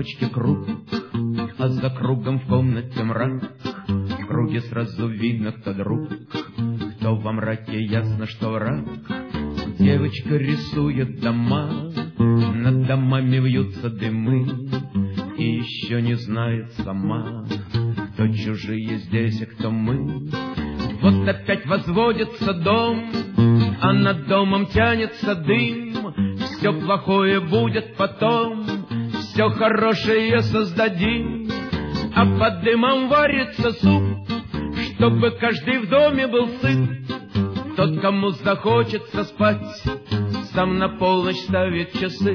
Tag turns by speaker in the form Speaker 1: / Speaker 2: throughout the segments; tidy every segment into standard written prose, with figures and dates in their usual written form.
Speaker 1: лампочки круг, а за кругом в комнате мрак. В круге сразу видно, кто друг, кто во мраке ясно, что враг. Девочка рисует дома, над домами вьются дымы, и еще не знает сама, кто чужие здесь, а кто мы. Вот опять возводится дом, а над домом тянется дым. Все плохое будет потом, все хорошее создадим. А под дымом варится суп, чтобы каждый в доме был сыт. Тот, кому захочется спать, сам на полночь ставит часы.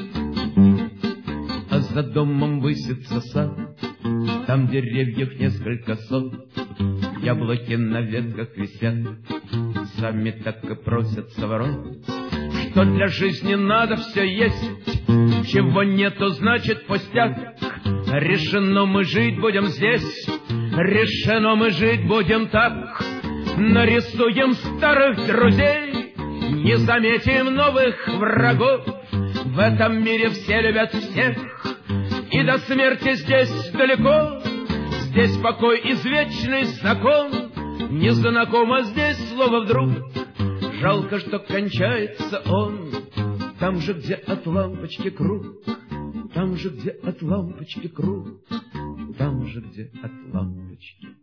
Speaker 1: А за домом высится сад, там деревьев несколько сот, яблоки на ветках висят, сами так и просятся в рот. Что для жизни надо все есть, чего нету, значит пустяк. Решено мы жить будем здесь, решено мы жить будем так. Нарисуем старых друзей, не заметим новых врагов. В этом мире все любят всех, и до смерти здесь далеко. Здесь покой, извечный закон, незнакомо здесь слово вдруг. Жалко, что кончается он там же, где от лампочки круг, там же, где от лампочки круг, там же, где от лампочки